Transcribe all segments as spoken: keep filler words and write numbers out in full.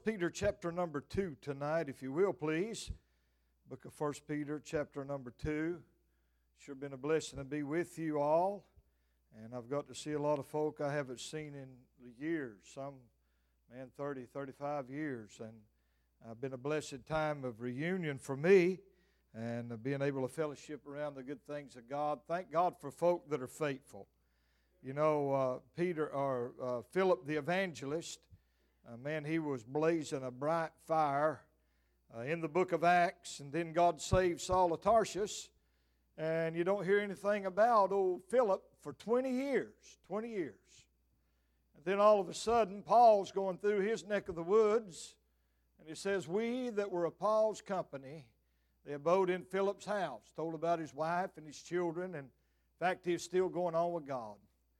Peter chapter number two tonight, if you will, please. Book of First Peter chapter number two. Sure been a blessing to be with you all. And I've got to see a lot of folk I haven't seen in years. Some, man, thirty, thirty-five years. And uh, been a blessed time of reunion for me. And uh, being able to fellowship around the good things of God. Thank God for folk that are faithful. You know, uh, Peter, or uh, Philip the evangelist, Uh, man, he was blazing a bright fire uh, in the book of Acts, and then God saved Saul of Tarsus, and you don't hear anything about old Philip for twenty years, twenty years. And then all of a sudden, Paul's going through his neck of the woods, and he says, we that were of Paul's company, they abode in Philip's house, told about his wife and his children, and in fact, he's still going on with God.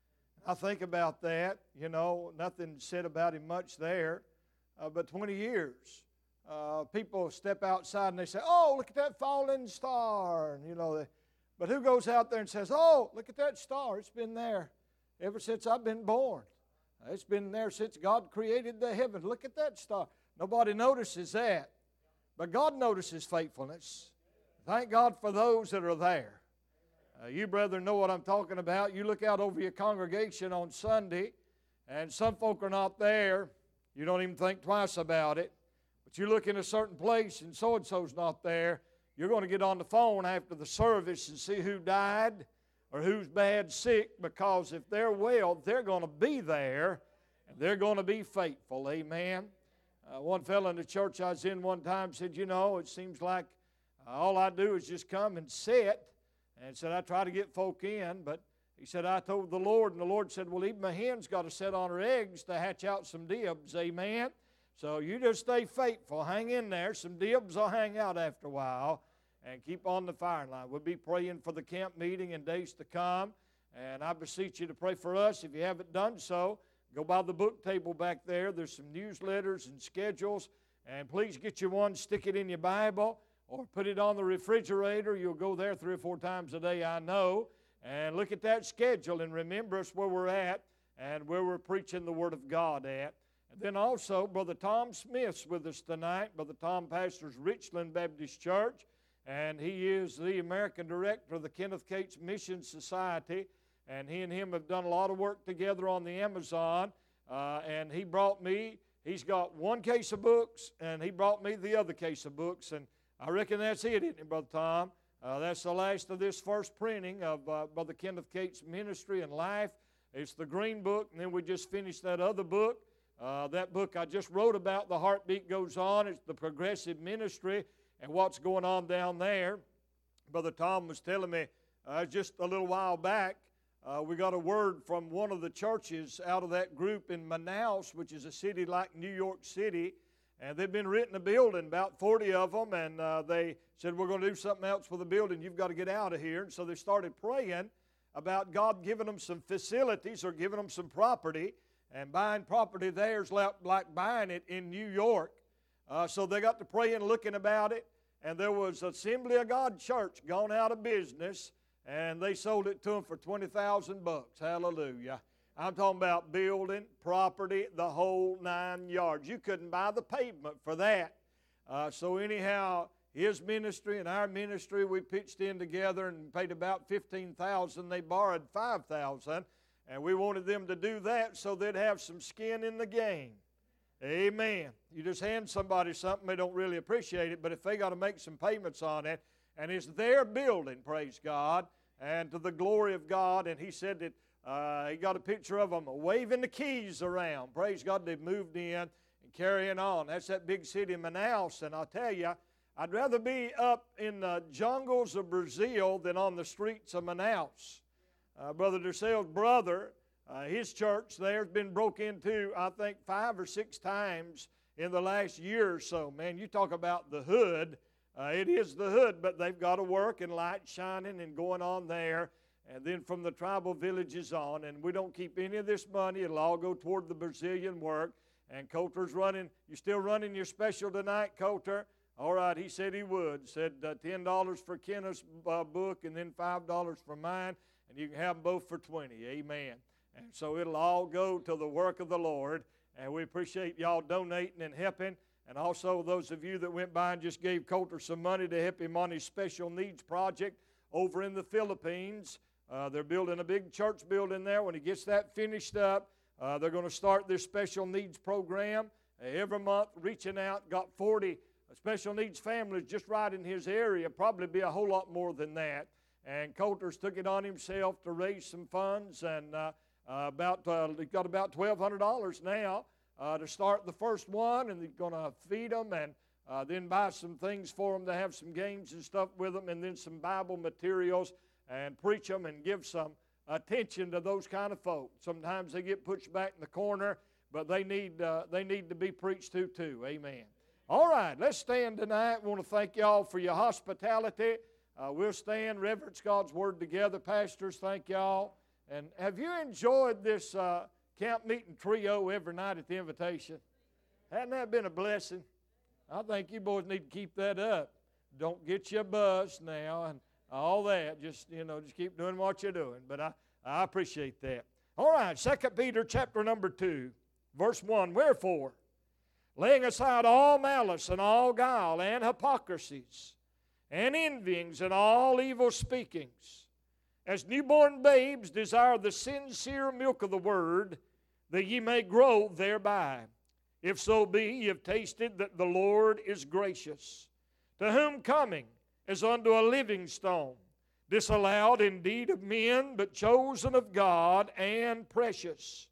I think about that, you know, nothing said about him much there, uh, but twenty years. Uh, people step outside and they say, oh, look at that falling star, and you know, they, but who goes out there and says, oh, look at that star, it's been there ever since I've been born. It's been there since God created the heavens. Look at that star. Nobody notices that, but God notices faithfulness. Thank God for those that are there. Uh, you, brethren, know what I'm talking about. You look out over your congregation on Sunday, and some folk are not there. You don't even think twice about it. But you look in a certain place, and so-and-so's not there. You're going to get on the phone after the service and see who died or who's bad sick, because if they're well, they're going to be there, and they're going to be faithful. Amen. Uh, one fellow in the church I was in one time said, you know, it seems like uh, all I do is just come and sit. And said, I try to get folk in, but he said, I told the Lord, and the Lord said, well, even my hen's got to set on her eggs to hatch out some dibs, amen? So you just stay faithful, hang in there, some dibs will hang out after a while, and keep on the firing line. We'll be praying for the camp meeting in days to come, and I beseech you to pray for us. If you haven't done so, go by the book table back there. There's some newsletters and schedules, and please get you one, stick it in your Bible, or put it on the refrigerator. You'll go there three or four times a day, I know. And look at that schedule and remember us where we're at and where we're preaching the Word of God at. And then also, Brother Tom Smith's with us tonight. Brother Tom pastors Richland Baptist Church, and he is the American Director of the Kenneth Cates Mission Society. And he and him have done a lot of work together on the Amazon. Uh, and he brought me, he's got one case of books, and he brought me the other case of books. And I reckon that's it, isn't it, Brother Tom? Uh, that's the last of this first printing of uh, Brother Kenneth Cates' ministry and life. It's the green book, and then we just finished that other book. Uh, that book I just wrote about, The Heartbeat Goes On. It's the progressive ministry and what's going on down there. Brother Tom was telling me uh, just a little while back, uh, we got a word from one of the churches out of that group in Manaus, which is a city like New York City. And they've been renting a building, about forty of them, and uh, they said, we're going to do something else with the building. You've got to get out of here. And so they started praying about God giving them some facilities or giving them some property. And buying property there is like, like buying it in New York. Uh, so they got to praying, looking about it. And there was Assembly of God Church gone out of business, and they sold it to them for twenty thousand bucks. Hallelujah. I'm talking about building, property, the whole nine yards. You couldn't buy the pavement for that. Uh, so anyhow, his ministry and our ministry, we pitched in together and paid about fifteen thousand dollars. They borrowed five thousand dollars, and we wanted them to do that so they'd have some skin in the game. Amen. You just hand somebody something, they don't really appreciate it, but if they got to make some payments on it, and it's their building, praise God, and to the glory of God, and he said that Uh, he got a picture of them waving the keys around. Praise God, they've moved in and carrying on. That's that big city of Manaus. And I'll tell you, I'd rather be up in the jungles of Brazil than on the streets of Manaus. Uh, Brother Durcell's brother, uh, his church there has been broke into, I think, five or six times in the last year or so. Man, you talk about the hood. Uh, it is the hood, but they've got to work and light shining and going on there. And then from the tribal villages on, and we don't keep any of this money. It'll all go toward the Brazilian work. And Coulter's running. You still running your special tonight, Coulter? All right, he said he would. Said uh, ten dollars for Kenneth's uh, book and then five dollars for mine. And you can have them both for twenty. Amen. And so it'll all go to the work of the Lord. and we appreciate y'all donating and helping. And also those of you that went by and just gave Coulter some money to help him on his special needs project over in the Philippines. Uh, they're building a big church building there. When he gets that finished up, uh, they're going to start this special needs program uh, every month, reaching out. Got forty special needs families just right in his area, probably be a whole lot more than that. And Coulter's took it on himself to raise some funds, and uh, uh, about uh, he's got about twelve hundred dollars now uh, to start the first one, and he's going to feed them and uh, then buy some things for them to have some games and stuff with them, and then some Bible materials and preach them and give some attention to those kind of folk. Sometimes they get pushed back in the corner, but they need uh, they need to be preached to too. Amen. All right, let's stand tonight. We want to thank y'all for your hospitality. Uh, we'll stand, reverence God's Word together. Pastors, thank y'all. And have you enjoyed this uh, camp meeting trio every night at the invitation? Hasn't that been a blessing? I think you boys need to keep that up. Don't get you a buzz now and all that. Just, you know, just keep doing what you're doing. But I, I appreciate that. All right, Second Peter chapter number two, verse one. Wherefore, laying aside all malice and all guile and hypocrisies and envyings and all evil speakings, as newborn babes desire the sincere milk of the word, that ye may grow thereby. If so be ye have tasted that the Lord is gracious, to whom coming as unto a living stone, disallowed indeed of men, but chosen of God and precious.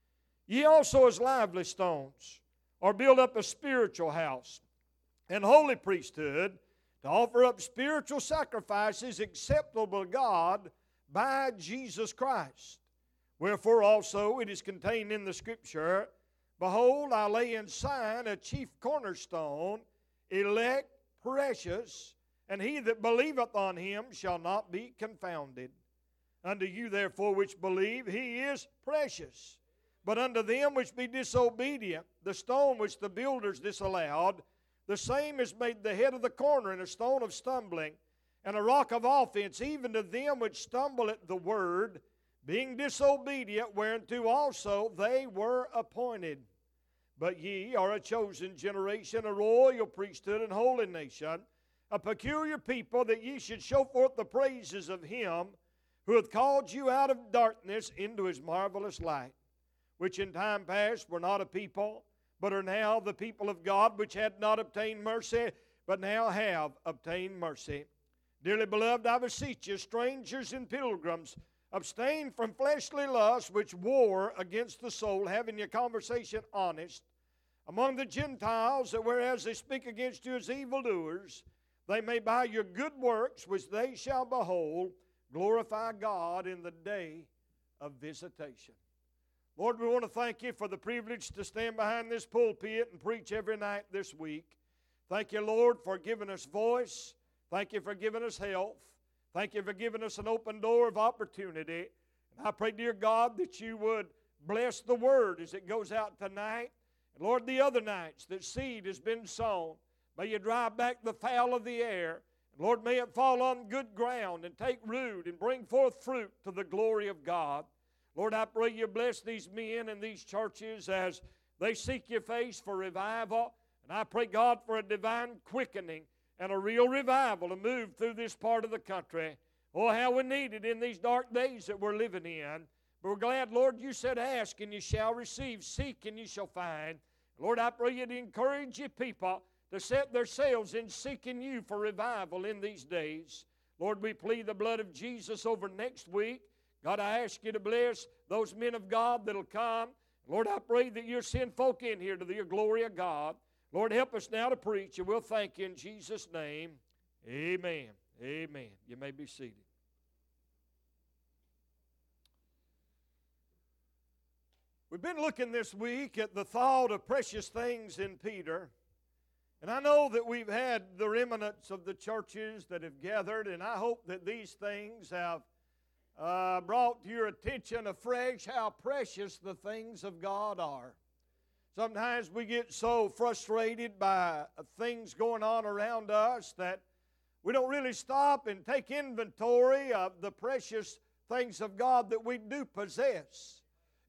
Ye also as lively stones are built up a spiritual house and holy priesthood, to offer up spiritual sacrifices acceptable to God by Jesus Christ. Wherefore also it is contained in the Scripture, Behold, I lay in Zion a chief cornerstone, elect, precious, and he that believeth on him shall not be confounded. Unto you therefore which believe, he is precious. But unto them which be disobedient, the stone which the builders disallowed, the same is made the head of the corner, and a stone of stumbling, and a rock of offense, even to them which stumble at the word, being disobedient, whereunto also they were appointed. But ye are a chosen generation, a royal priesthood, and holy nation, a peculiar people, that ye should show forth the praises of him who hath called you out of darkness into his marvelous light, which in time past were not a people, but are now the people of God, which had not obtained mercy, but now have obtained mercy. Dearly beloved, I beseech you, strangers and pilgrims, abstain from fleshly lusts which war against the soul, having your conversation honest among the Gentiles, that whereas they speak against you as evildoers, they may by your good works, which they shall behold, glorify God in the day of visitation. Lord, we want to thank you for the privilege to stand behind this pulpit and preach every night this week. Thank you, Lord, for giving us voice. Thank you for giving us health. Thank you for giving us an open door of opportunity. And I pray, dear God, that you would bless the word as it goes out tonight. And Lord, the other nights that seed has been sown, may you drive back the fowl of the air. And Lord, may it fall on good ground and take root and bring forth fruit to the glory of God. Lord, I pray you bless these men and these churches as they seek your face for revival. And I pray, God, for a divine quickening and a real revival to move through this part of the country. Oh, how we need it in these dark days that we're living in. But we're glad, Lord, you said, ask and you shall receive, seek and you shall find. Lord, I pray you to encourage your people to set themselves in seeking you for revival in these days. Lord, we plead the blood of Jesus over next week. God, I ask you to bless those men of God that'll come. Lord, I pray that you'll send folk in here to the glory of God. Lord, help us now to preach, and we'll thank you in Jesus' name. Amen. Amen. You may be seated. We've been looking this week at the thought of precious things in Peter. And I know that we've had the remnants of the churches that have gathered, and I hope that these things have uh, brought to your attention afresh how precious the things of God are. Sometimes we get so frustrated by things going on around us that we don't really stop and take inventory of the precious things of God that we do possess.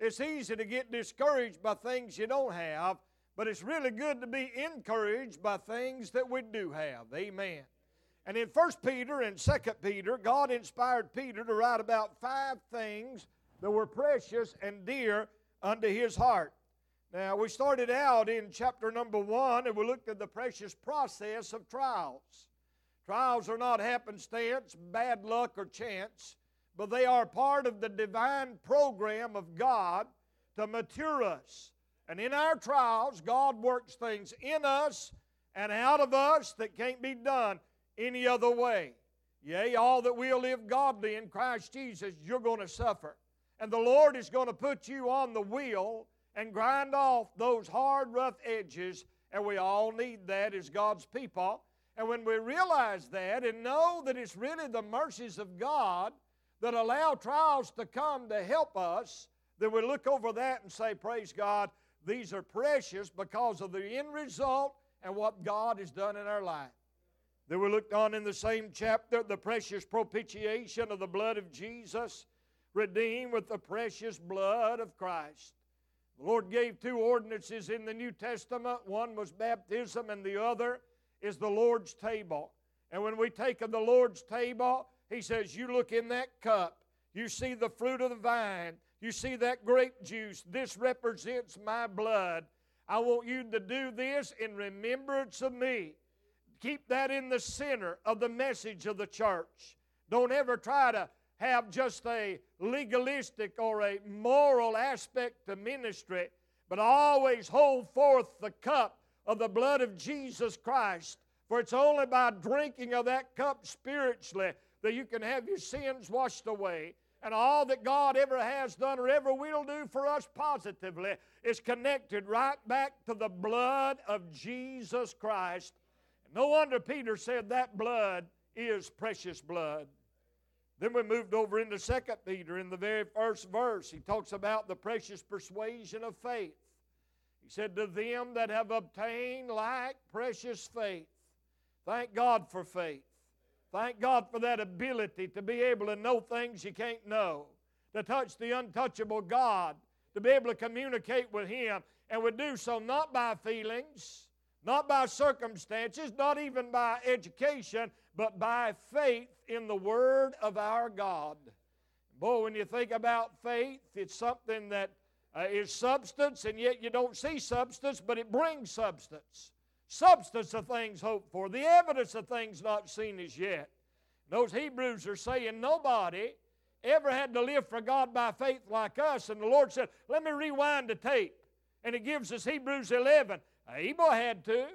It's easy to get discouraged by things you don't have, but it's really good to be encouraged by things that we do have. Amen. And in First Peter and Second Peter, God inspired Peter to write about five things that were precious and dear unto his heart. Now, we started out in chapter number one, and we looked at the precious process of trials. Trials are not happenstance, bad luck, or chance, but they are part of the divine program of God to mature us. And in our trials, God works things in us and out of us that can't be done any other way. Yea, all that we'll live godly in Christ Jesus, you're going to suffer. And the Lord is going to put you on the wheel and grind off those hard, rough edges, and we all need that as God's people. And when we realize that and know that it's really the mercies of God that allow trials to come to help us, then we look over that and say, praise God, these are precious because of the end result and what God has done in our life. Then we looked on in the same chapter, the precious propitiation of the blood of Jesus, redeemed with the precious blood of Christ. The Lord gave two ordinances in the New Testament. One was baptism, and the other is the Lord's table. And when we take of the Lord's table, He says, you look in that cup, you see the fruit of the vine, you see that grape juice. This represents my blood. I want you to do this in remembrance of me. Keep that in the center of the message of the church. Don't ever try to have just a legalistic or a moral aspect to ministry, but always hold forth the cup of the blood of Jesus Christ. For it's only by drinking of that cup spiritually that you can have your sins washed away. And all that God ever has done or ever will do for us positively is connected right back to the blood of Jesus Christ. No wonder Peter said that blood is precious blood. Then we moved over into Second Peter. In the very first verse, he talks about the precious persuasion of faith. He said, to them that have obtained like precious faith. Thank God for faith. Thank God for that ability to be able to know things you can't know, to touch the untouchable God, to be able to communicate with Him, and we do so not by feelings, not by circumstances, not even by education, but by faith in the Word of our God. Boy, when you think about faith, it's something that uh, is substance, and yet you don't see substance, but it brings substance. Substance of things hoped for, the evidence of things not seen as yet. Those Hebrews are saying nobody ever had to live for God by faith like us. And the Lord said, let me rewind the tape. And it gives us Hebrews eleven. Abel had to.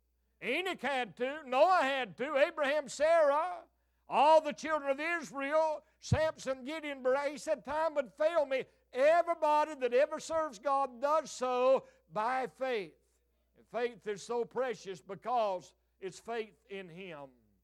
Enoch had to. Noah had to. Abraham, Sarah, all the children of Israel, Samson, Gideon, Barak. He said time would fail me. Everybody that ever serves God does so by faith. Faith is so precious because it's faith in Him.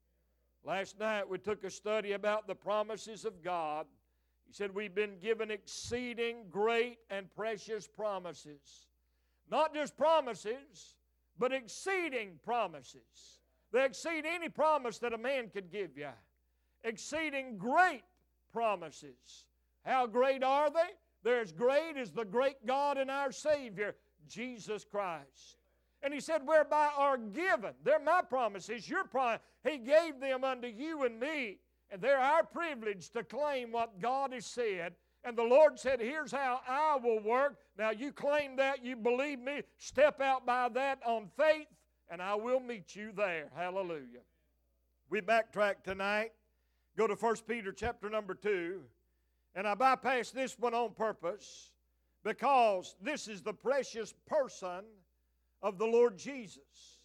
Last night we took a study about the promises of God. He said we've been given exceeding great and precious promises. Not just promises, but exceeding promises. They exceed any promise that a man could give you. Exceeding great promises. How great are they? They're as great as the great God and our Savior, Jesus Christ. And He said, whereby are given. They're my promises, your promise. He gave them unto you and me. And they're our privilege to claim what God has said. And the Lord said, here's how I will work. Now you claim that, you believe me, step out by that on faith, and I will meet you there. Hallelujah. We backtrack tonight. Go to First Peter chapter number two. And I bypass this one on purpose because this is the precious person of the Lord Jesus.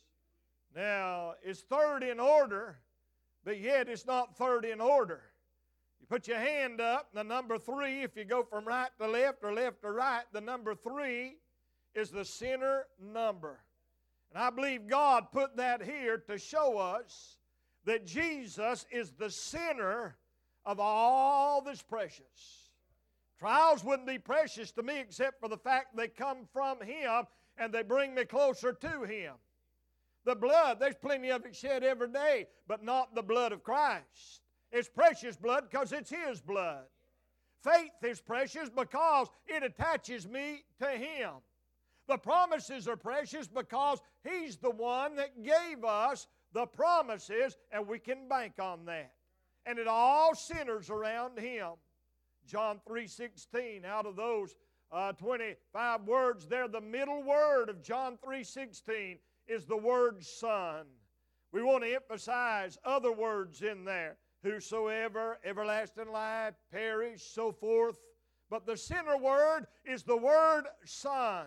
Now, it's third in order, but yet it's not third in order. You put your hand up, the number three, if you go from right to left or left to right, the number three is the center number. And I believe God put that here to show us that Jesus is the center of all that's precious. Trials wouldn't be precious to me except for the fact they come from Him and they bring me closer to Him. The blood, there's plenty of it shed every day, but not the blood of Christ. It's precious blood because it's His blood. Faith is precious because it attaches me to Him. The promises are precious because He's the one that gave us the promises, and we can bank on that. And it all centers around Him. John three sixteen, out of those uh, twenty-five words there, the middle word of John three sixteen is the word Son. We want to emphasize other words in there. Whosoever, everlasting life, perish, so forth. But the center word is the word Son.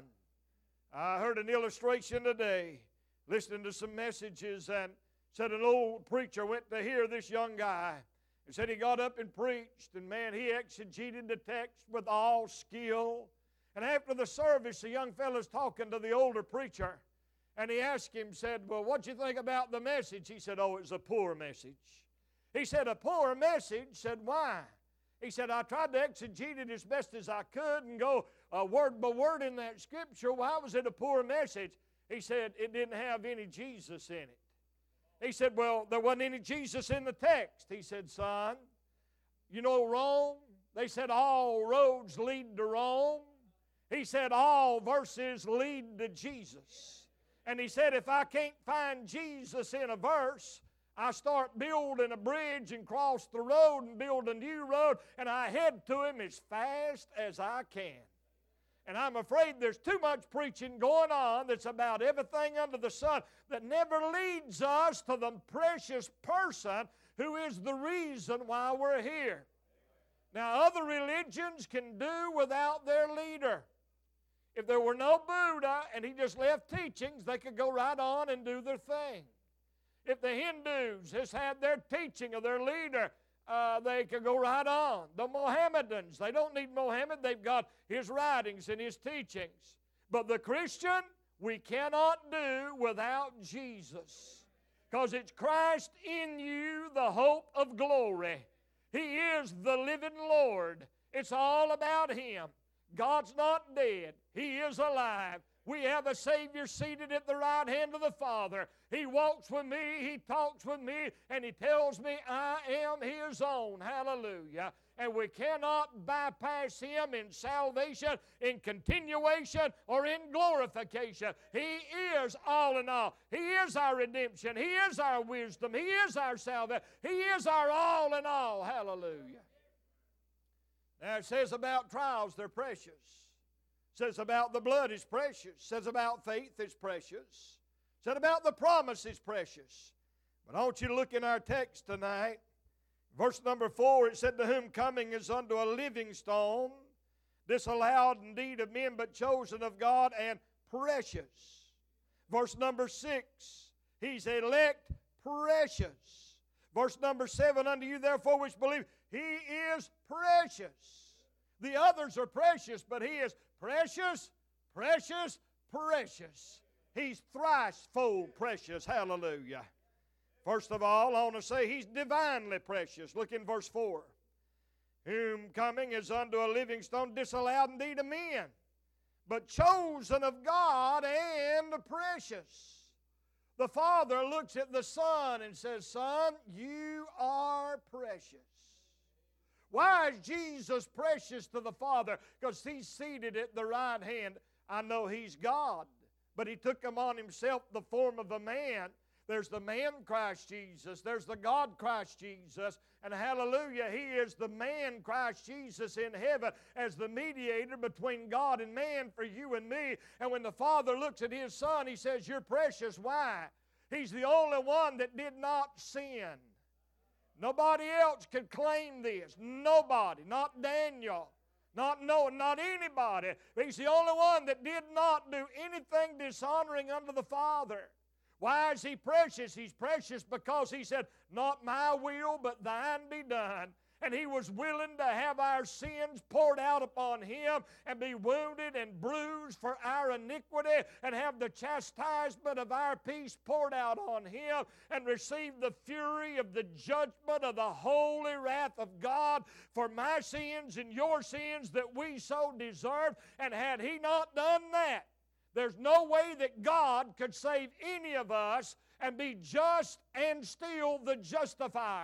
I heard an illustration today, listening to some messages, and said an old preacher went to hear this young guy. He said he got up and preached, and man, he exegeted the text with all skill. And after the service, the young fellow's talking to the older preacher, and he asked him, said, well, what'd you think about the message? He said, oh, it was a poor message. He said, a poor message? Said, why? He said, I tried to exegete it as best as I could and go uh, word by word in that scripture. Why was it a poor message? He said, it didn't have any Jesus in it. He said, well, there wasn't any Jesus in the text. He said, son, you know Rome? They said all roads lead to Rome. He said all verses lead to Jesus. And he said, if I can't find Jesus in a verse, I start building a bridge and cross the road and build a new road, and I head to Him as fast as I can. And I'm afraid there's too much preaching going on that's about everything under the sun that never leads us to the precious person who is the reason why we're here. Now, other religions can do without their leader. If there were no Buddha and he just left teachings, they could go right on and do their thing. If the Hindus just had their teaching of their leader, uh, they could go right on. The Mohammedans, they don't need Mohammed. They've got his writings and his teachings. But the Christian, we cannot do without Jesus. Because it's Christ in you, the hope of glory. He is the living Lord. It's all about Him. God's not dead. He is alive. We have a Savior seated at the right hand of the Father. He walks with me, He talks with me, and He tells me I am His own. Hallelujah. And we cannot bypass Him in salvation, in continuation, or in glorification. He is all in all. He is our redemption. He is our wisdom. He is our salvation. He is our all in all. Hallelujah. Now it says about trials, they're precious. Says about the blood is precious. Says about faith is precious. Said about the promise is precious. But I want you to look in our text tonight. Verse number four, it said, to whom coming is unto a living stone, disallowed indeed of men, but chosen of God, and precious. Verse number six, He's elect precious. Verse number seven, unto you therefore which believe, He is precious. The others are precious, but He is precious, precious, precious. He's thrice-fold precious. Hallelujah. First of all, I want to say He's divinely precious. Look in verse four. Whom coming is unto a living stone, disallowed indeed of men, but chosen of God and precious. The Father looks at the Son and says, Son, you are precious. Why is Jesus precious to the Father? Because He's seated at the right hand. I know He's God, but He took upon Himself the form of a man. There's the man Christ Jesus. There's the God Christ Jesus. And hallelujah, He is the man Christ Jesus in heaven as the mediator between God and man for you and me. And when the Father looks at His Son, He says, you're precious. Why? He's the only one that did not sin. Nobody else could claim this. Nobody. Not Daniel. Not Noah. Not anybody. He's the only one that did not do anything dishonoring unto the Father. Why is He precious? He's precious because He said, not my will, but thine be done. And He was willing to have our sins poured out upon Him and be wounded and bruised for our iniquity and have the chastisement of our peace poured out on Him and receive the fury of the judgment of the holy wrath of God for my sins and your sins that we so deserved. And had He not done that, there's no way that God could save any of us and be just and still the justifier.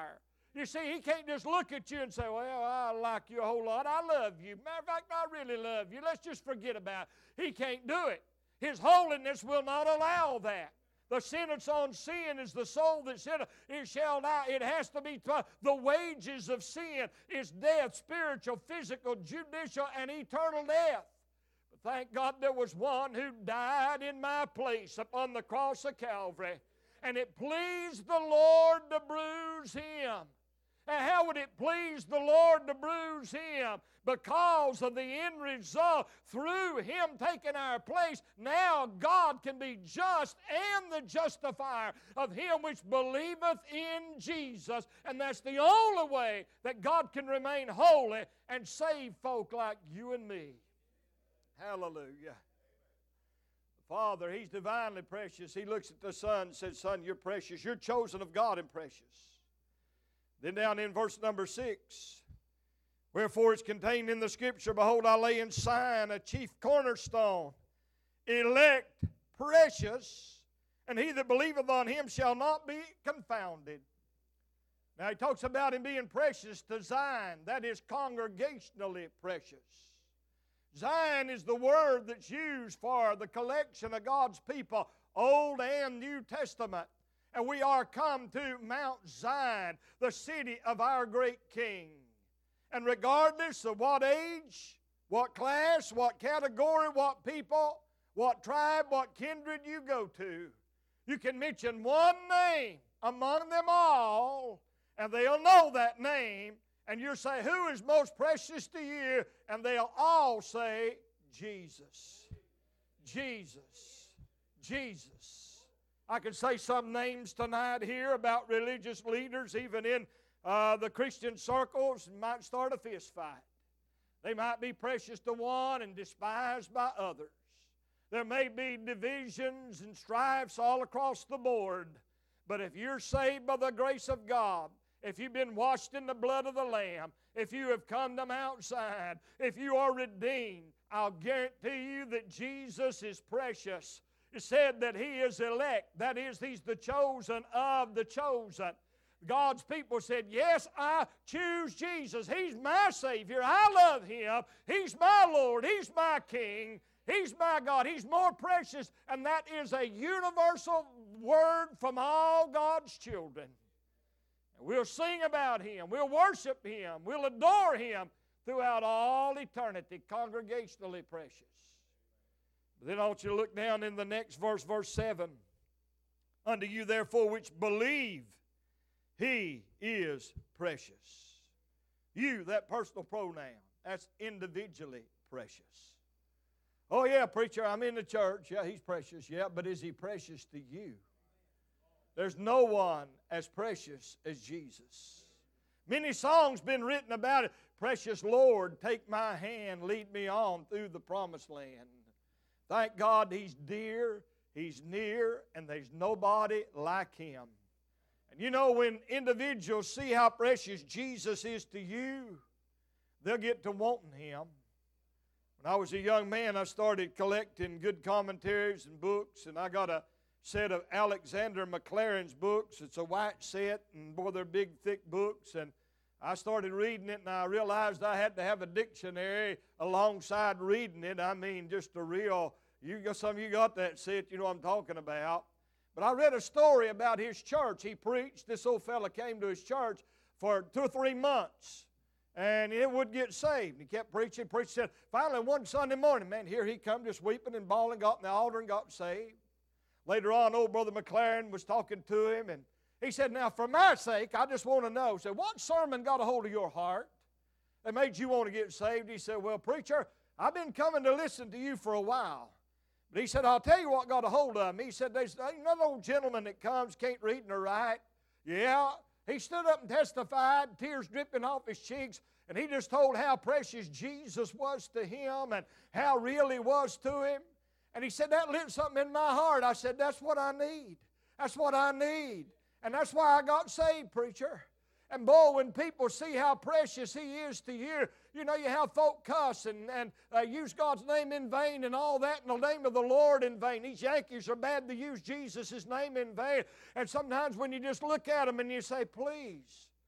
You see, He can't just look at you and say, well, I like you a whole lot. I love you. Matter of fact, I really love you. Let's just forget about it. He can't do it. His holiness will not allow that. The sentence on sin is the soul that sinneth, it shall die. It has to be, t- the wages of sin is death, spiritual, physical, judicial, and eternal death. But thank God there was one who died in my place upon the cross of Calvary. And it pleased the Lord to bruise Him. And how would it please the Lord to bruise Him? Because of the end result, through Him taking our place, now God can be just and the justifier of him which believeth in Jesus. And that's the only way that God can remain holy and save folk like you and me. Hallelujah. Father, He's divinely precious. He looks at the Son and says, Son, you're precious. You're chosen of God and precious. Then down in verse number six, wherefore it's contained in the Scripture, behold, I lay in Sion a chief cornerstone, elect, precious, and he that believeth on Him shall not be confounded. Now he talks about Him being precious to Zion. That is congregationally precious. Zion is the word that's used for the collection of God's people, Old and New Testament. And we are come to Mount Zion, the city of our great King. And regardless of what age, what class, what category, what people, what tribe, what kindred you go to, you can mention one name among them all, and they'll know that name. And you'll say, who is most precious to you? And they'll all say, Jesus. Jesus. Jesus. I could say some names tonight here about religious leaders, even in uh, the Christian circles, and might start a fist fight. They might be precious to one and despised by others. There may be divisions and strifes all across the board. But if you're saved by the grace of God, if you've been washed in the blood of the Lamb, if you have come to Mount Zion, if you are redeemed, I'll guarantee you that Jesus is precious. It said that He is elect. That is, He's the chosen of the chosen. God's people said, yes, I choose Jesus. He's my Savior. I love Him. He's my Lord. He's my King. He's my God. He's more precious. And that is a universal word from all God's children. We'll sing about Him. We'll worship Him. We'll adore Him throughout all eternity, congregationally precious. But then I want you to look down in the next verse, verse seven. Unto you therefore which believe, He is precious. You, that personal pronoun, that's individually precious. Oh yeah, preacher, I'm in the church. Yeah, He's precious. Yeah, but is He precious to you? There's no one as precious as Jesus. Many songs been written about it. Precious Lord, take my hand, lead me on through the promised land. Thank God He's dear, He's near, and there's nobody like Him. And you know, when individuals see how precious Jesus is to you, they'll get to wanting Him. When I was a young man, I started collecting good commentaries and books, and I got a set of Alexander Maclaren's books. It's a white set, and boy, they're big, thick books. And I started reading it, and I realized I had to have a dictionary alongside reading it. I mean, just a real, you got, some of you got that set, you know what I'm talking about. But I read a story about his church. He preached. This old fella came to his church for two or three months, and he would get saved. He kept preaching, preaching. Said, finally, one Sunday morning, man, here he come just weeping and bawling, got in the altar and got saved. Later on, old Brother Maclaren was talking to him, and he said, now, for my sake, I just want to know, said, what sermon got a hold of your heart that made you want to get saved? He said, well, preacher, I've been coming to listen to you for a while. But he said, I'll tell you what got a hold of me. He said, there's another old gentleman that comes, can't read nor write. Yeah, he stood up and testified, tears dripping off his cheeks, and he just told how precious Jesus was to him and how real He was to him. And he said, that lit something in my heart. I said, that's what I need. That's what I need. And that's why I got saved, preacher. And boy, when people see how precious He is to you, you know, you have folk cuss and, and uh, use God's name in vain and all that, in the name of the Lord in vain. These Yankees are bad to use Jesus' name in vain. And sometimes when you just look at them and you say, please,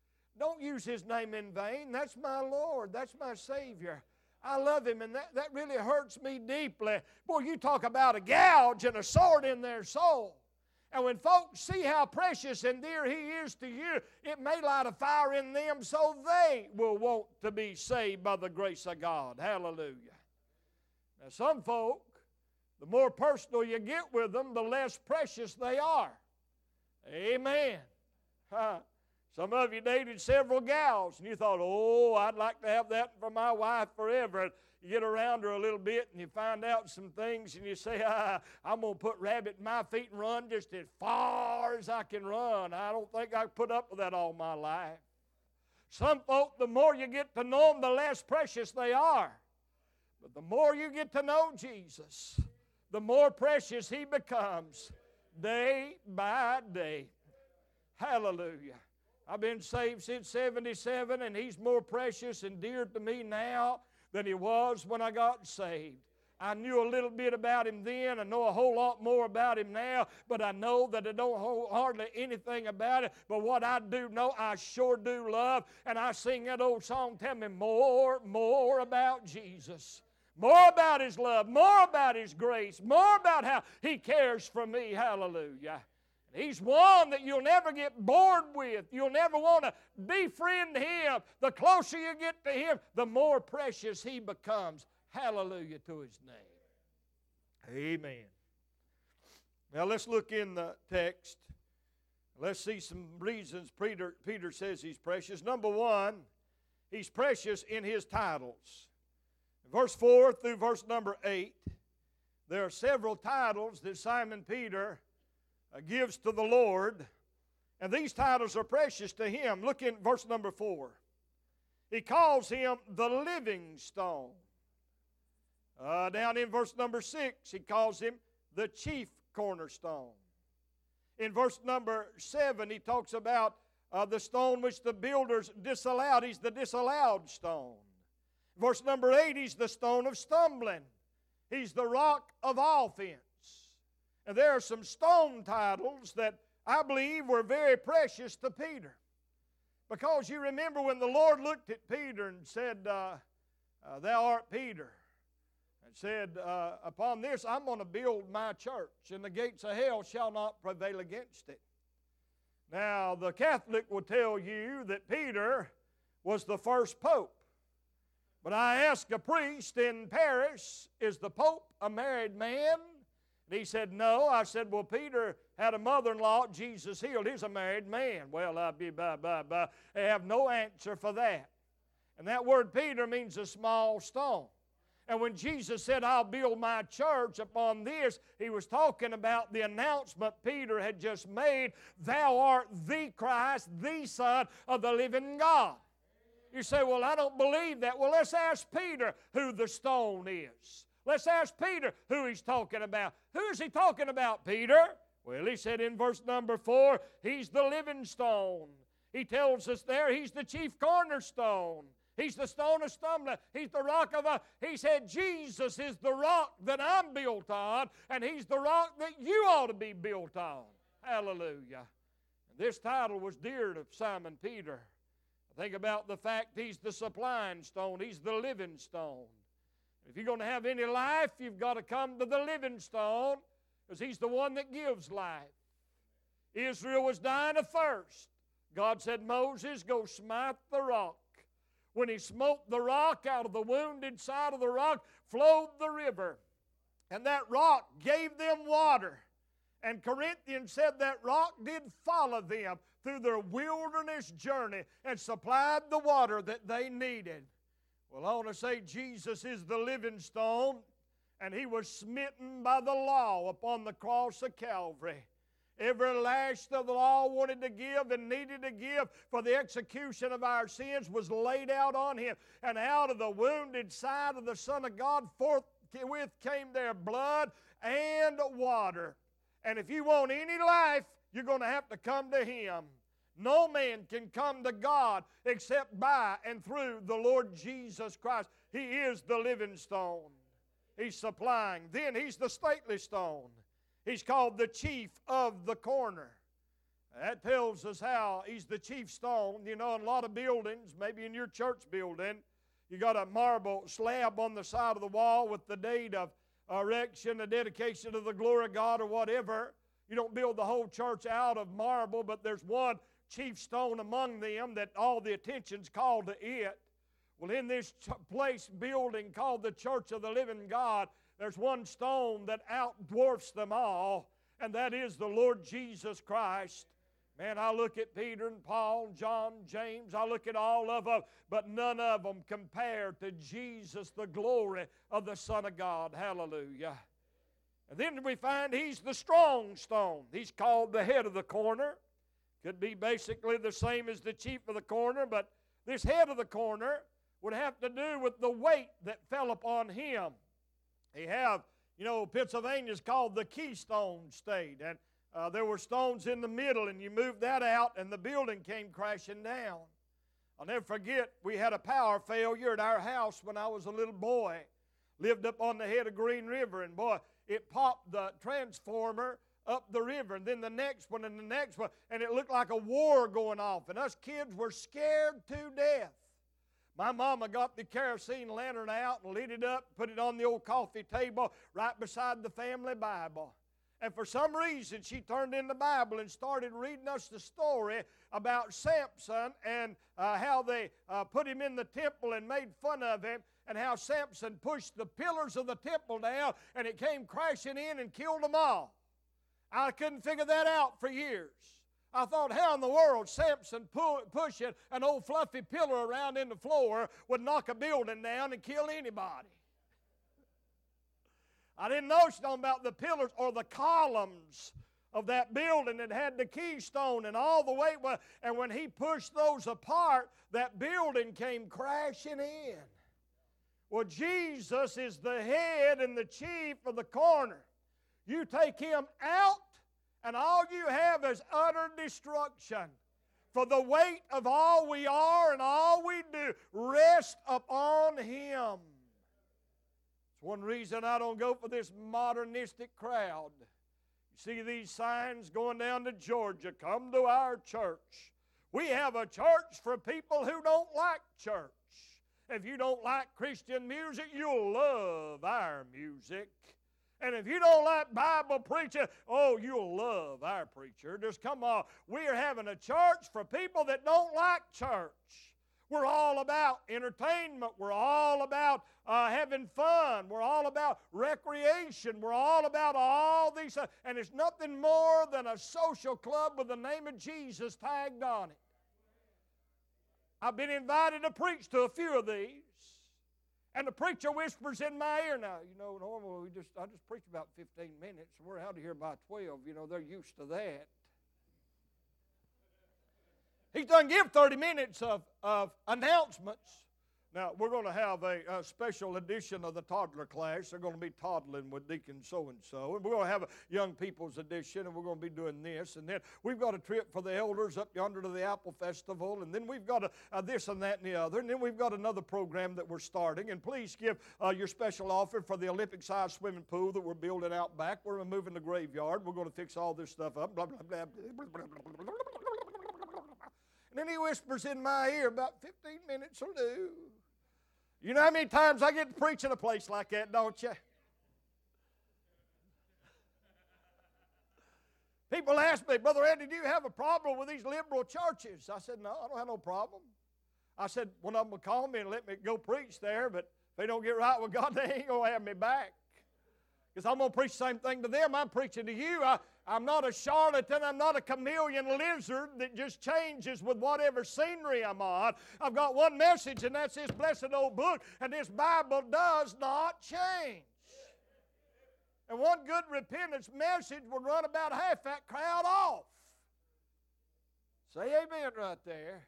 Don't use His name in vain. That's my Lord. That's my Savior. I love Him, and that, that really hurts me deeply. Boy, you talk about a gouge and a sword in their soul. And when folks see how precious and dear He is to you, it may light a fire in them so they will want to be saved by the grace of God. Hallelujah. Now, some folk, the more personal you get with them, the less precious they are. Amen. Huh. Some of you dated several gals, and you thought, oh, I'd like to have that for my wife forever. You get around her a little bit, and you find out some things, and you say, ah, I'm going to put rabbit in my feet and run just as far as I can run. I don't think I can put up with that all my life. Some folk, the more you get to know them, the less precious they are. But the more you get to know Jesus, the more precious He becomes day by day. Hallelujah. I've been saved since seventy-seven, and He's more precious and dear to me now than He was when I got saved. I knew a little bit about Him then. I know a whole lot more about Him now, but I know that I don't know hardly anything about it. But what I do know, I sure do love. And I sing that old song, tell me more, more about Jesus. More about His love, more about His grace, more about how He cares for me. Hallelujah. He's one that you'll never get bored with. You'll never want to befriend Him. The closer you get to Him, the more precious He becomes. Hallelujah to His name. Amen. Now let's look in the text. Let's see some reasons Peter, Peter says He's precious. Number one, He's precious in His titles. Verse four through verse number eight, there are several titles that Simon Peter Uh, gives to the Lord, and these titles are precious to Him. Look in verse number four. He calls Him the living stone. Uh, down in verse number six, He calls Him the chief cornerstone. In verse number seven, He talks about uh, the stone which the builders disallowed. He's the disallowed stone. Verse number eight, He's the stone of stumbling. He's the rock of offense. And there are some stone titles that I believe were very precious to Peter. Because you remember when the Lord looked at Peter and said, uh, uh, Thou art Peter, and said, uh, Upon this I'm going to build my church, and the gates of hell shall not prevail against it. Now, the Catholic will tell you that Peter was the first pope. But I asked a priest in Paris, is the Pope a married man? And he said, no. I said, well, Peter had a mother-in-law Jesus healed. He's a married man. Well, I'll be bye, bye, bye. I have no answer for that. And that word Peter means a small stone. And when Jesus said, I'll build my church upon this, He was talking about the announcement Peter had just made, Thou art the Christ, the Son of the living God. You say, well, I don't believe that. Well, let's ask Peter who the stone is. Let's ask Peter who he's talking about. Who is he talking about, Peter? Well, he said in verse number four, He's the living stone. He tells us there He's the chief cornerstone. He's the stone of stumbling. He's the rock of a... He said Jesus is the rock that I'm built on, and He's the rock that you ought to be built on. Hallelujah. And this title was dear to Simon Peter. Think about the fact He's the supplying stone. He's the living stone. If you're going to have any life, you've got to come to the living stone, because He's the one that gives life. Israel was dying of thirst. God said, Moses, go smite the rock. When He smote the rock, out of the wounded side of the rock flowed the river. And that rock gave them water. And Corinthians said that rock did follow them through their wilderness journey and supplied the water that they needed. Well, I want to say Jesus is the living stone, and He was smitten by the law upon the cross of Calvary. Every lash that the law wanted to give and needed to give for the execution of our sins was laid out on Him. And out of the wounded side of the Son of God forthwith came there blood and water. And if you want any life, you're going to have to come to Him. No man can come to God except by and through the Lord Jesus Christ. He is the living stone. He's supplying. Then He's the stately stone. He's called the chief of the corner. That tells us how He's the chief stone. You know, in a lot of buildings, maybe in your church building, you got a marble slab on the side of the wall with the date of erection, the dedication of the glory of God or whatever. You don't build the whole church out of marble, but there's one chief stone among them that all the attention's called to it. Well, in this ch- place building called the Church of the Living God, there's one stone that outdwarfs them all, and that is the Lord Jesus Christ. Man, I look at Peter and Paul, John, James, I look at all of them, but none of them compared to Jesus, the glory of the Son of God. Hallelujah. And then we find He's the strong stone. He's called the head of the corner. Could be basically the same as the chief of the corner, but this head of the corner would have to do with the weight that fell upon Him. They have, you know, Pennsylvania's called the Keystone State, and uh, there were stones in the middle, and you moved that out, and the building came crashing down. I'll never forget, we had a power failure at our house when I was a little boy. Lived up on the head of Green River, and boy, it popped the transformer up the river, and then the next one, and the next one, and it looked like a war going off, and us kids were scared to death. My mama got the kerosene lantern out and lit it up, put it on the old coffee table right beside the family Bible. And for some reason, she turned in the Bible and started reading us the story about Samson and uh, how they uh, put him in the temple and made fun of him, and how Samson pushed the pillars of the temple down, and it came crashing in and killed them all. I couldn't figure that out for years. I thought, how in the world Samson pu- pushing an old fluffy pillar around in the floor would knock a building down and kill anybody. I didn't know she was talking about the pillars or the columns of that building that had the keystone and all the weight. And when he pushed those apart, that building came crashing in. Well, Jesus is the head and the chief of the corner. You take Him out, and all you have is utter destruction. For the weight of all we are and all we do rests upon Him. It's one reason I don't go for this modernistic crowd. You see these signs going down to Georgia, come to our church. We have a church for people who don't like church. If you don't like Christian music, you'll love our music. And if you don't like Bible preaching, oh, you'll love our preacher. Just come on. We're having a church for people that don't like church. We're all about entertainment. We're all about uh, having fun. We're all about recreation. We're all about all these things. And it's nothing more than a social club with the name of Jesus tagged on it. I've been invited to preach to a few of these. And the preacher whispers in my ear. Now, you know, normally we just I just preach about fifteen minutes. We're out of here by twelve. You know, they're used to that. He's done give thirty minutes of, of announcements. Now, we're going to have a, a special edition of the toddler class. They're going to be toddling with Deacon so-and-so. And we're going to have a young people's edition, and we're going to be doing this. And then we've got a trip for the elders up yonder to the Apple Festival. And then we've got a, a this and that and the other. And then we've got another program that we're starting. And please give uh, your special offering for the Olympic-sized swimming pool that we're building out back. We're removing the graveyard. We're going to fix all this stuff up. Blah, blah, blah, blah, blah, blah, blah. And then he whispers in my ear, about fifteen minutes will do. You know how many times I get to preach in a place like that, don't you? People ask me, Brother Andy, do you have a problem with these liberal churches? I said, no, I don't have no problem. I said, one of them will call me and let me go preach there, but if they don't get right with God, they ain't going to have me back. Because I'm going to preach the same thing to them I'm preaching to you. I, I'm not a charlatan. I'm not a chameleon lizard that just changes with whatever scenery I'm on. I've got one message, and that's this blessed old book, and this Bible does not change. And one good repentance message would run about half that crowd off. Say amen right there.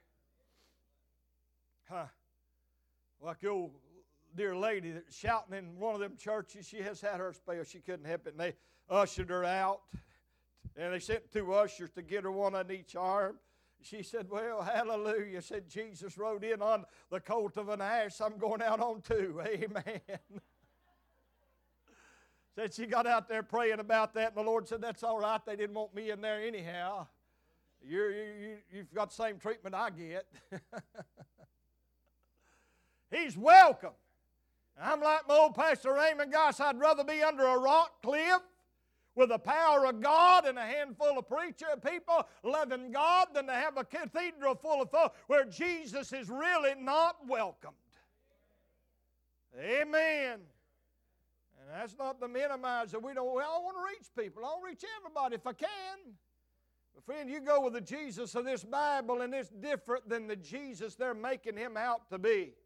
Huh. Like the old dear lady that's shouting in one of them churches, she has had her spell. She couldn't help it, and they ushered her out. And they sent two ushers to get her, one on each arm. She said, well, hallelujah. Said, Jesus rode in on the colt of an ass. I'm going out on two. Amen. Said she got out there praying about that, and the Lord said, that's all right. They didn't want me in there anyhow. You're, you, you've got the same treatment I get. He's welcome. I'm like my old Pastor Raymond Goss. I'd rather be under a rock cliff with the power of God and a handful of preacher people loving God than to have a cathedral full of folk where Jesus is really not welcomed. Amen. And that's not to minimize that we don't, well, I want to reach people. I want to reach everybody if I can. But friend, you go with the Jesus of this Bible and it's different than the Jesus they're making Him out to be.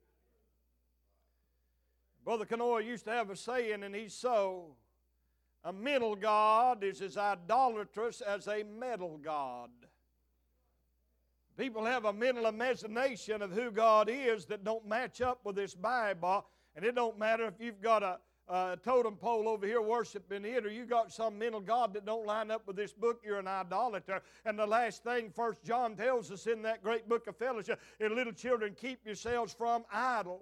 Brother Kanoy used to have a saying, and he's so, a mental God is as idolatrous as a metal God. People have a mental imagination of who God is that don't match up with this Bible, and it don't matter if you've got a, a totem pole over here worshiping it, or you got some mental God that don't line up with this book, you're an idolater. And the last thing First John tells us in that great book of fellowship is, little children, keep yourselves from idols.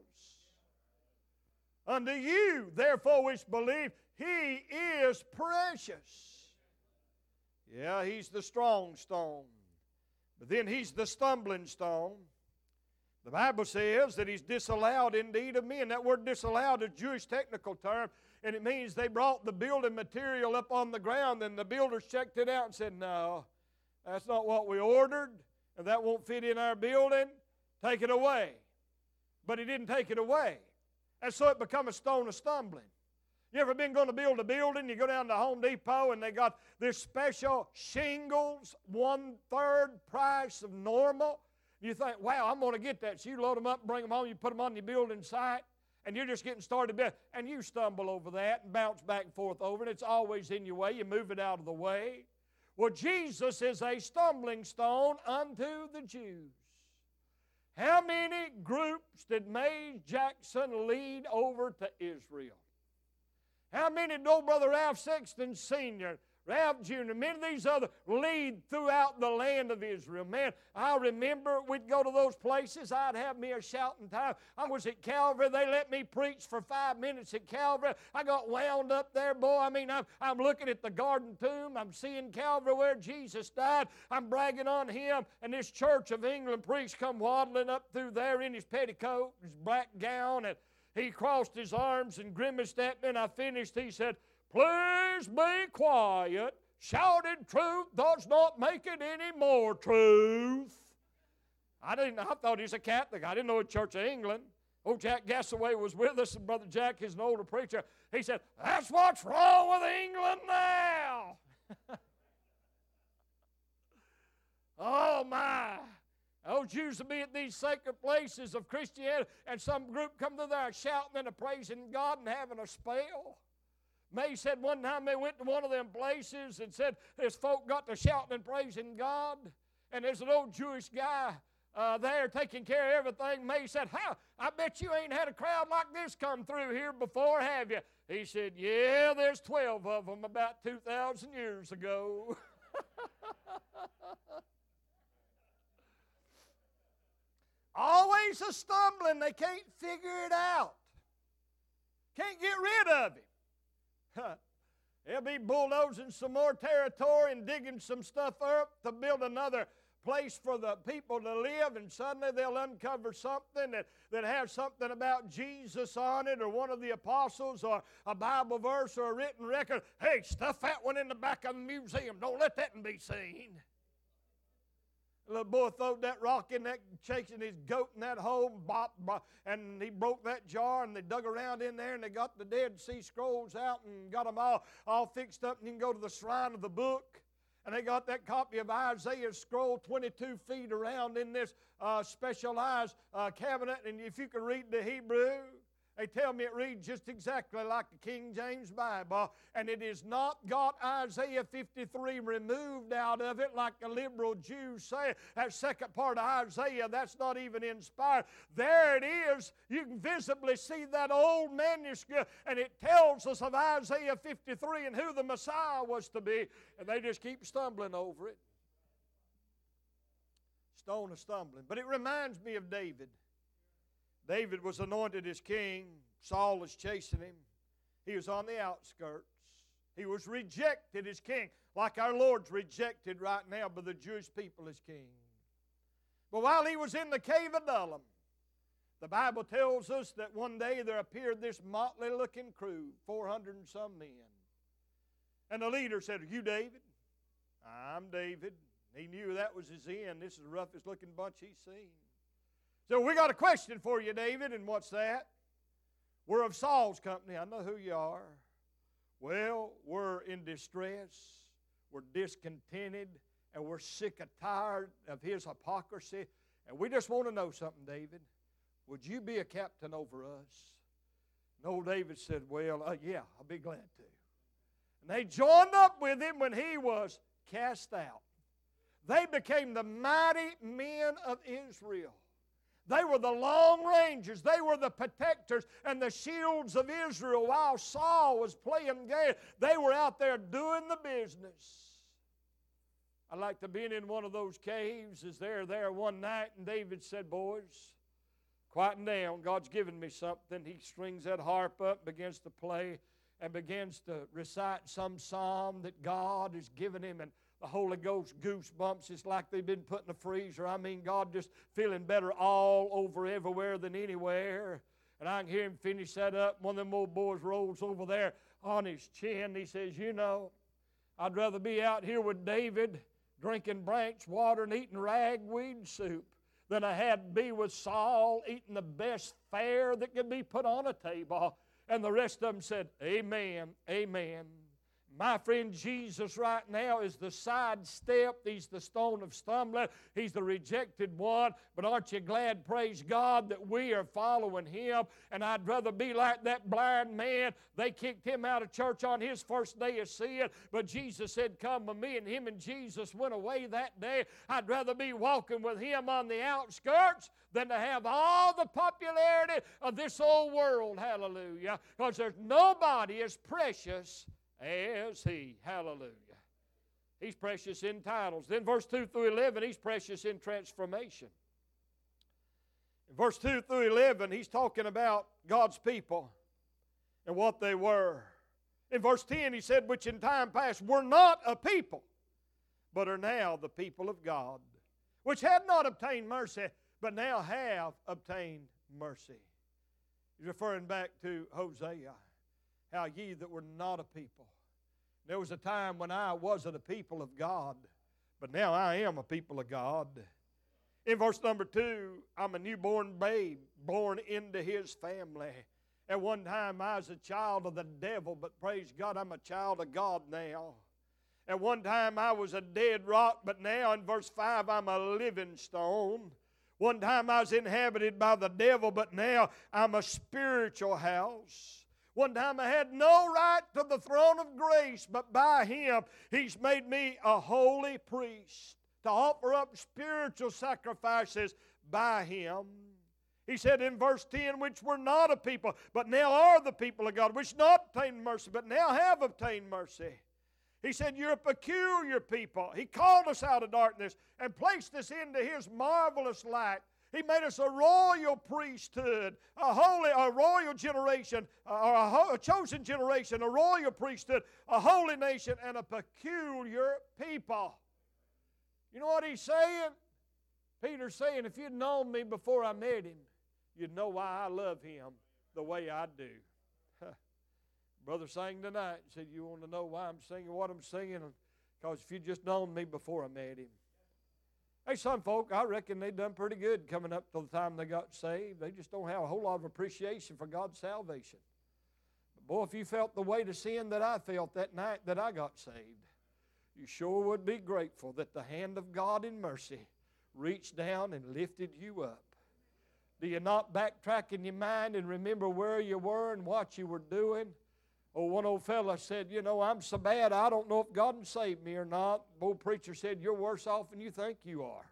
Unto you, therefore, which believe, He is precious. Yeah, He's the strong stone. But then He's the stumbling stone. The Bible says that He's disallowed indeed of men. That word disallowed is a Jewish technical term, and it means they brought the building material up on the ground, and the builders checked it out and said, no, that's not what we ordered, and that won't fit in our building. Take it away. But He didn't take it away. And so it become a stone of stumbling. You ever been going to build a building? You go down to Home Depot and they got this special shingles, one-third price of normal. You think, wow, I'm going to get that. So you load them up, bring them home, you put them on your building site, and you're just getting started. And you stumble over that and bounce back and forth over it. It's always in your way. You move it out of the way. Well, Jesus is a stumbling stone unto the Jews. How many groups did Mays Jackson lead over to Israel? How many did old Brother Ralph Sexton Senior, Ralph Junior, many of these other lead throughout the land of Israel? Man, I remember we'd go to those places. I'd have me a shouting time. I was at Calvary. They let me preach for five minutes at Calvary. I got wound up there, boy. I mean, I'm, I'm looking at the garden tomb. I'm seeing Calvary where Jesus died. I'm bragging on Him. And this Church of England priest come waddling up through there in his petticoat, his black gown, and he crossed his arms and grimaced at me, and I finished. He said, please be quiet. Shouted truth does not make it any more truth. I didn't. I thought he was a Catholic. I didn't know a Church of England. Old Jack Gassaway was with us, and Brother Jack is an older preacher. He said, that's what's wrong with England now. Oh, my. Those used to be at these sacred places of Christianity, and some group come to there shouting and praising God and having a spell. May said one time they went to one of them places and said this folk got to shouting and praising God, and there's an old Jewish guy uh, there taking care of everything. May said, how? I bet you ain't had a crowd like this come through here before, have you? He said, yeah, there's twelve of them about two thousand years ago. Always a stumbling. They can't figure it out. Can't get rid of him. They'll be bulldozing some more territory and digging some stuff up to build another place for the people to live, and suddenly they'll uncover something that, that has something about Jesus on it, or one of the apostles, or a Bible verse, or a written record. Hey, stuff that one in the back of the museum. Don't let that one be seen. The little boy throwed that rock in that, chasing his goat in that hole, and, bop, bop, and he broke that jar, and they dug around in there, and they got the Dead Sea Scrolls out and got them all, all fixed up, and you can go to the shrine of the book, and they got that copy of Isaiah's scroll twenty-two feet around in this uh, specialized uh, cabinet, and if you can read the Hebrew, they tell me it reads just exactly like the King James Bible, and it is not got Isaiah fifty-three removed out of it like the liberal Jews say. That second part of Isaiah, that's not even inspired. There it is. You can visibly see that old manuscript, and it tells us of Isaiah fifty-three and who the Messiah was to be, and they just keep stumbling over it. Stone of stumbling. But it reminds me of David. David was anointed as king. Saul was chasing him. He was on the outskirts. He was rejected as king, like our Lord's rejected right now by the Jewish people as king. But while he was in the cave of Adullam, the Bible tells us that one day there appeared this motley-looking crew, four hundred and some men. And the leader said, "Are you David?" "I'm David." He knew that was his end. This is the roughest looking bunch he's seen. So we got a question for you, David, and what's that? "We're of Saul's company." "I know who you are." "Well, we're in distress, we're discontented, and we're sick and tired of his hypocrisy. And we just want to know something, David. Would you be a captain over us?" And old David said, "Well, uh, yeah, I'll be glad to." And they joined up with him when he was cast out. They became the mighty men of Israel. They were the long rangers. They were the protectors and the shields of Israel. While Saul was playing game, they were out there doing the business. I'd like to be in one of those caves as they're there one night, and David said, "Boys, quieten down. God's given me something." He strings that harp up, begins to play, and begins to recite some psalm that God has given him, and the Holy Ghost goosebumps. It's like they've been put in a freezer. I mean, God just feeling better all over everywhere than anywhere. And I can hear him finish that up. One of them old boys rolls over there on his chin. He says, "You know, I'd rather be out here with David drinking branch water and eating ragweed soup than I had to be with Saul eating the best fare that could be put on a table." And the rest of them said, "Amen, amen." My friend, Jesus right now is the sidestep. He's the stone of stumbling. He's the rejected one. But aren't you glad, praise God, that we are following him? And I'd rather be like that blind man. They kicked him out of church on his first day of sin. But Jesus said, "Come with me." And him and Jesus went away that day. I'd rather be walking with him on the outskirts than to have all the popularity of this old world. Hallelujah. Because there's nobody as precious as he. Hallelujah. He's precious in titles. Then verse two through eleven, he's precious in transformation. In verse two through eleven, he's talking about God's people and what they were. In verse ten, he said, "Which in time past were not a people, but are now the people of God, which had not obtained mercy, but now have obtained mercy." He's referring back to Hosea. "How ye that were not a people." There was a time when I wasn't a people of God, but now I am a people of God. In verse number two, I'm a newborn babe born into his family. At one time I was a child of the devil, but praise God, I'm a child of God now. At one time I was a dead rock, but now in verse five I'm a living stone. One time I was inhabited by the devil, but now I'm a spiritual house. One time I had no right to the throne of grace, but by him he's made me a holy priest to offer up spiritual sacrifices by him. He said in verse ten, "Which were not a people, but now are the people of God, which not obtained mercy, but now have obtained mercy." He said, "You're a peculiar people." He called us out of darkness and placed us into his marvelous light. He made us a royal priesthood, a holy, a royal generation, or a, ho- a chosen generation, a royal priesthood, a holy nation, and a peculiar people. You know what he's saying? Peter's saying, if you'd known me before I met him, you'd know why I love him the way I do. Brother sang tonight and said, "You want to know why I'm singing what I'm singing? Because if you'd just known me before I met him." Hey, some folk, I reckon they done pretty good coming up to the time they got saved. They just don't have a whole lot of appreciation for God's salvation. But boy, if you felt the weight of sin that I felt that night that I got saved, you sure would be grateful that the hand of God in mercy reached down and lifted you up. Do you not backtrack in your mind and remember where you were and what you were doing? Oh, one old fella said, "You know, I'm so bad, I don't know if God can save me or not." The old preacher said, "You're worse off than you think you are."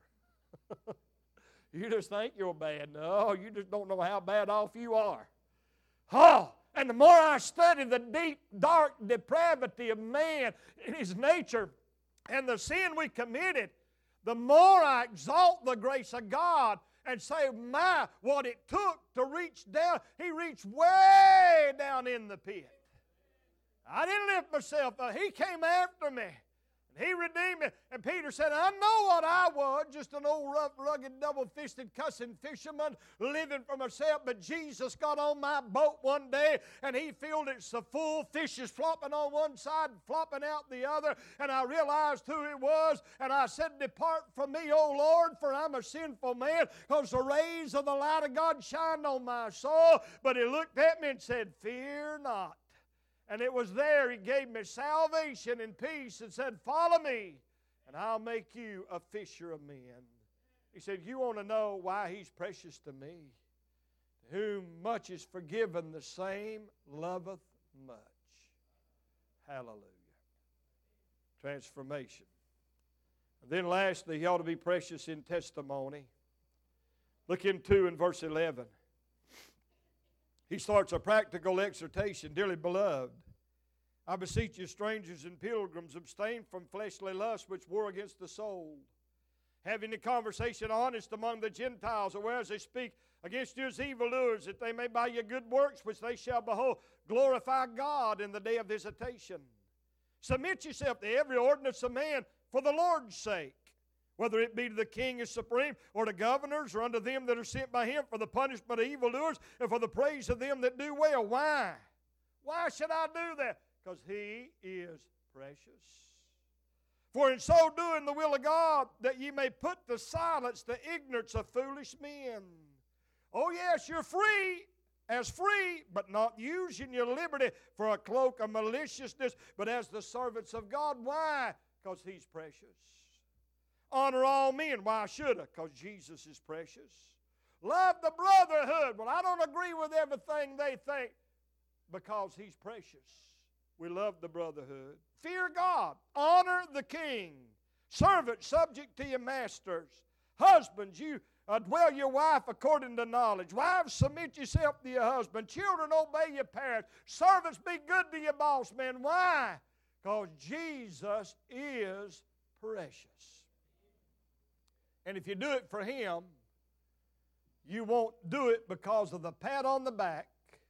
You just think you're bad. No, you just don't know how bad off you are. Oh, and the more I study the deep, dark depravity of man in his nature and the sin we committed, the more I exalt the grace of God and say, my, what it took to reach down. He reached way down in the pit. I didn't lift myself up. He came after me. He redeemed me. And Peter said, I know what I was, just an old rough, rugged, double-fisted, cussing fisherman living for myself. But Jesus got on my boat one day, and He filled it so full, fishes flopping on one side and flopping out the other. And I realized who it was, and I said, depart from me, O Lord, for I'm a sinful man, because the rays of the light of God shined on my soul. But He looked at me and said, fear not. And it was there He gave me salvation and peace and said, follow me, and I'll make you a fisher of men. He said, you want to know why He's precious to me? To whom much is forgiven, the same loveth much. Hallelujah. Transformation. And then lastly, He ought to be precious in testimony. Look in two in verse eleven. He starts a practical exhortation. Dearly beloved, I beseech you, strangers and pilgrims, abstain from fleshly lusts which war against the soul, having a conversation honest among the Gentiles, whereas they speak against you as evildoers, that they may by your good works, which they shall behold, glorify God in the day of visitation. Submit yourself to every ordinance of man for the Lord's sake, whether it be to the king as supreme, or to governors, or unto them that are sent by Him, for the punishment of evildoers, and for the praise of them that do well. Why? Why should I do that? Because He is precious. For in so doing the will of God, that ye may put to silence the ignorance of foolish men. Oh yes, you're free, as free, but not using your liberty for a cloak of maliciousness, but as the servants of God. Why? Because He's precious. Honor all men. Why should I? Because Jesus is precious. Love the brotherhood. Well, I don't agree with everything they think, because He's precious. We love the brotherhood. Fear God. Honor the king. Servants, subject to your masters. Husbands, you uh, dwell your wife according to knowledge. Wives, submit yourself to your husband. Children, obey your parents. Servants, be good to your boss man. Why? Because Jesus is precious. And if you do it for Him, you won't do it because of the pat on the back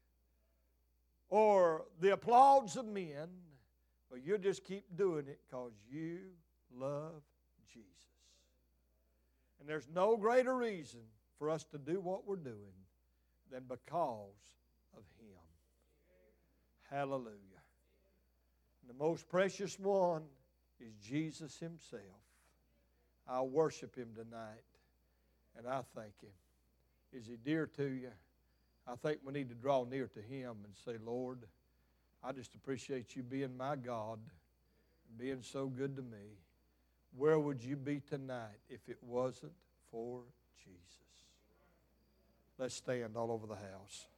or the applause of men, but you'll just keep doing it because you love Jesus. And there's no greater reason for us to do what we're doing than because of Him. Hallelujah. And the most precious one is Jesus Himself. I worship Him tonight, and I thank Him. Is He dear to you? I think we need to draw near to Him and say, Lord, I just appreciate You being my God and being so good to me. Where would You be tonight if it wasn't for Jesus? Let's stand all over the house.